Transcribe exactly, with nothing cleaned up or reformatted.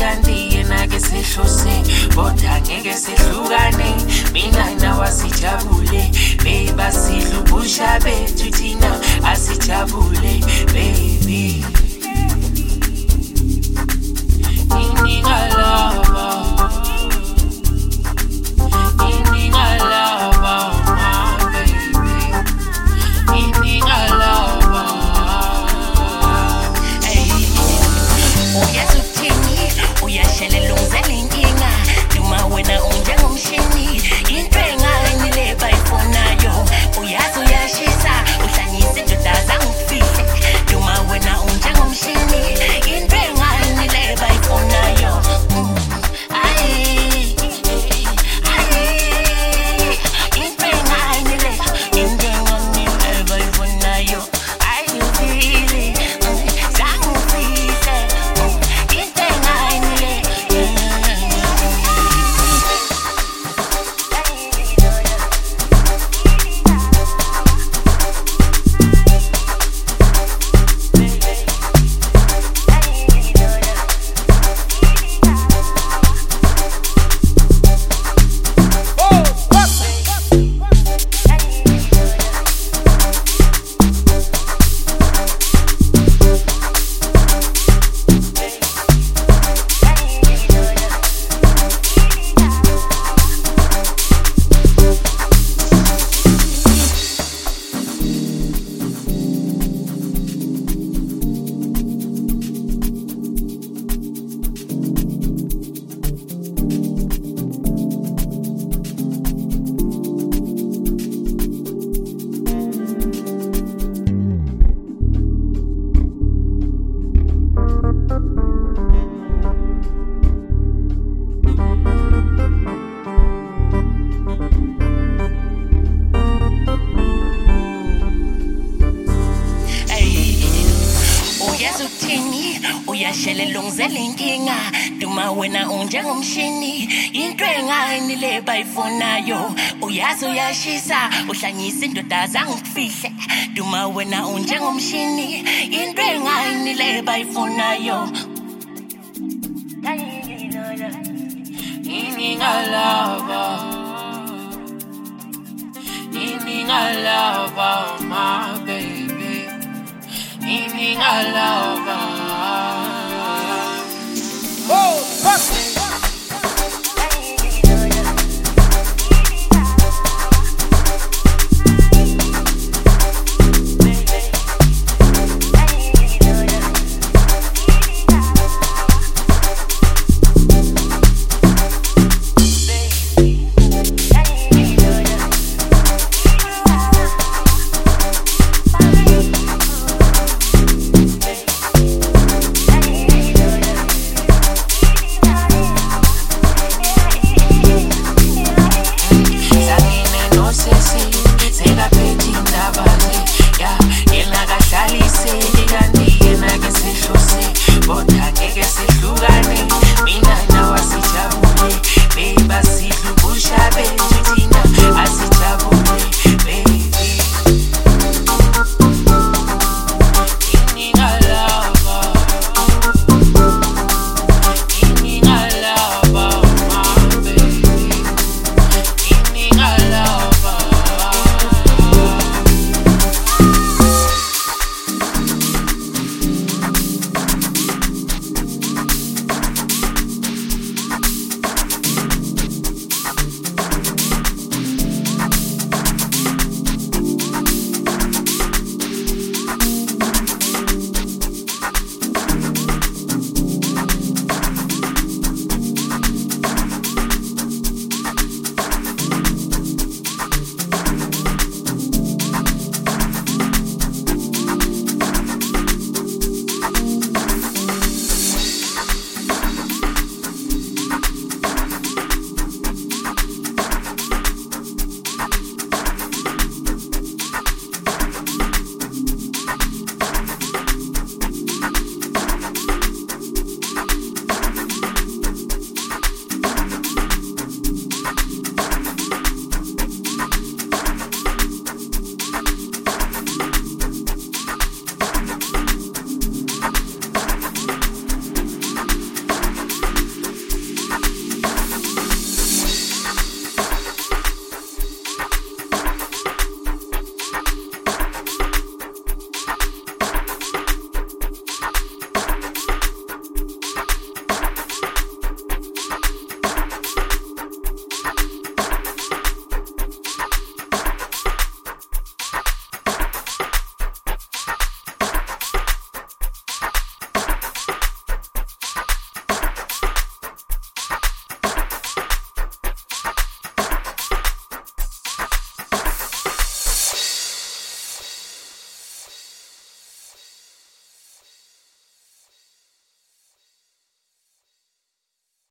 kanti yena ke sehlose kodwa ngeke sehlukane mina nawe asijabule baby sihlubusha bethu thina asijabule baby Ininga lava Ininga lava my baby Ininga lava Hey Uyazuthini uyashelela ungizela inkinga Duma wena unjengomshini into engani le bayifonayo uyazi uyashisa uhlanyisa indoda zangifihle Duma wena unjengomshini into engani le bayifonayo Ay ay into engani le into engani le bayifonayo Ay you feel it zangifihle into engani le uyashelela ungizela inkinga Duma wena unjengomshini into engani le bayifonayo uyazi uyashisa uhlanyisa indoda zangifihle Duma wena unjengomshini into engani le bayifonayo Ininga lava Ininga lava my baby Ininga lava